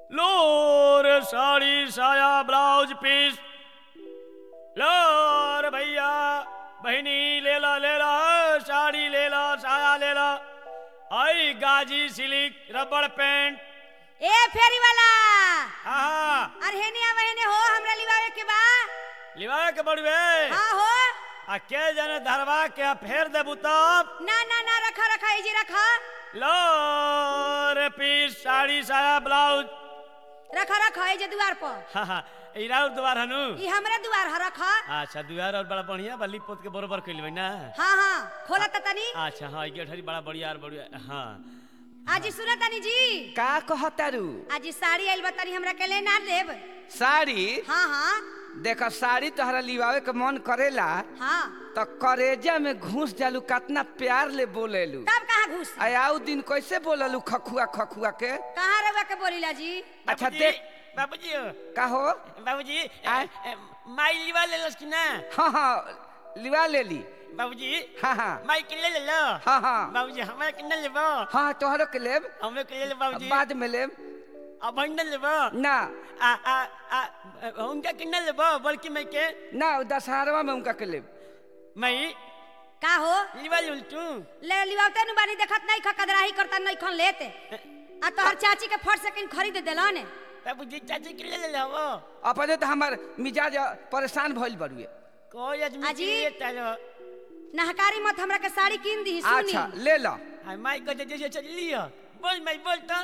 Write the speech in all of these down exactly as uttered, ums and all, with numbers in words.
लो रे साड़ी साया ब्लाउज पीस लो रे भैया बहनी ले ला ले ला साड़ी ले ला साया ले ला आई गाजी सिलिक रबड़ पैंट ए फेरी वाला हाँ अरे हेने आ वहने हो हमरा लिवावे के बा लिवावे के बड़वे हां हो आ के जने धरवा के फेर देबू तब ना ना ना रखा रखा इजी रखा लो रे पीस साड़ी साया ब्लाउज रखा रखा इजे द्वार पर हाँ हाँ इराउर द्वार हनु ई हमरे द्वार ह रखा अच्छा द्वार और बड़ा बढ़िया बल्ली पोत के बरोबर कइलबै ना हां हां खोला त तनी अच्छा हाँ गेट हरी बड़ा बढ़िया और बढ़िया हाँ आज सुना तनी जी का कहतारू आज साड़ी आइल बा तनी हमरा के ले ना देब साड़ी हां हां देख साड़ी तोहरा लिवावे के मन करेला हां तो करेजा में घुस जालू कितना प्यार ले बोलेलू तब कहां घुस आयाऊ दिन कैसे बोललू खखुआ खखुआ के कहां रवा के बोलीला जी अच्छा देख बाबूजी का हो बाबूजी आय? माई लिवा ले लस कि ना हाँ हाँ लिवा ले ली बाबूजी हाँ हाँ माई के ले ले लो हाँ हाँ बाबूजी हमें के न लेबो हाँ तोहरो के लेब हमें के ले ले बाबूजी बाद में लेब अब न लेबो ना आ आ आ उनका के न लेबो बल्कि मैं के ना दशहरवा में उनका के लेब मैं का हो लिवा लूं तू ले लिवावते नु बानी देखत नहीं खकदराही करता नहीं खन लेते आ तोहर चाची के फट सेकंड खरीद देला ने बाबूजी चाची के ले ले लो अपने तो हमार मिजाज परेशान भइल बड़ुए कोई आदमी अजी? के तालो नहकारी मत हमरा के साड़ी कीन दी सुनी अच्छा ले लो हाय माई को दे दे चल लियो बोल माई बोल तो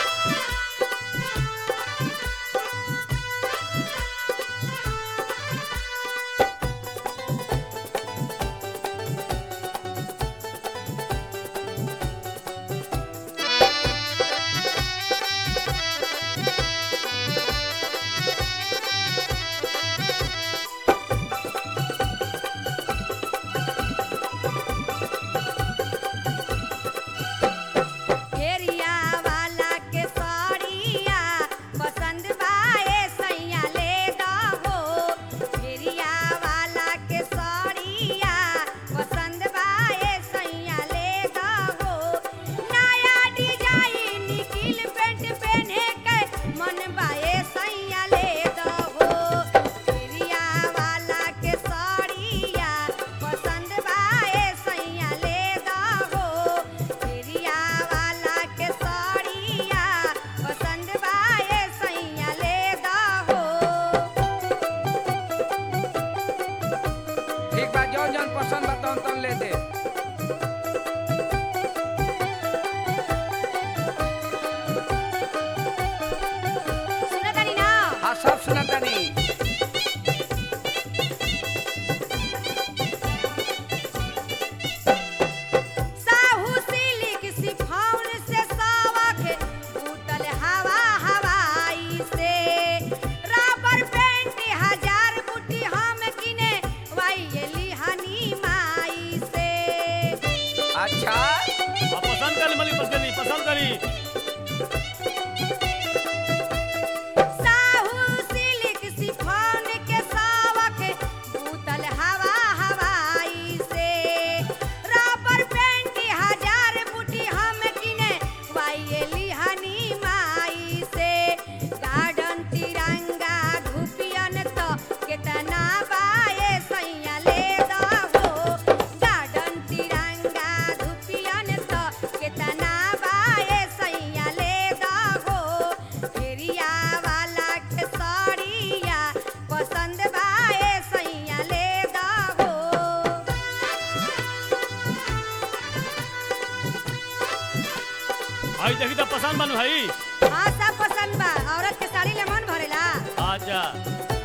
फेरिया वाला के साड़िया पसंद बाए सैया ले दहो फेरिया वाला के साड़िया पसंद बाए सैया ले दहो नया डिजाइन निकिल पेंट पहने के मन बाए सैया ले दहो फेरिया वाला के साड़िया पसंद बाए सैया ले दहो फेरिया वाला के साड़िया पसंद बाए सैया ले दहो ठीक बा जौन जौन पसंद बा तौन तौन ले दे सुना तानी ना हाँ सब सुना तनी साहू सिलिक सिफाउन से सावक बूतल हवा हवाई से रबर पेंट हजार बूटी हम किने वाइली हनी माई से अच्छा अब पसंद कर मली पसंद नहीं पसंद करी साहू सिलिक सिफाउन के सावक बूतल हवा हवाई से रबर पेंट हजार बूटी हम किने वाइली हनी माई से गार्डन तिरंगा धुपियन तो केतना बाए सैया ले दहो गार्डन तिरंगा धुपियन तो केतना बाए सैया ले दहो फेरिया वाला के साड़िया पसंद बाए सैया ले दहो भाई देखी तो पसंद बनू भाई हाँ सब पसंद बा औरत के साड़ी ले मन भरेला अच्छा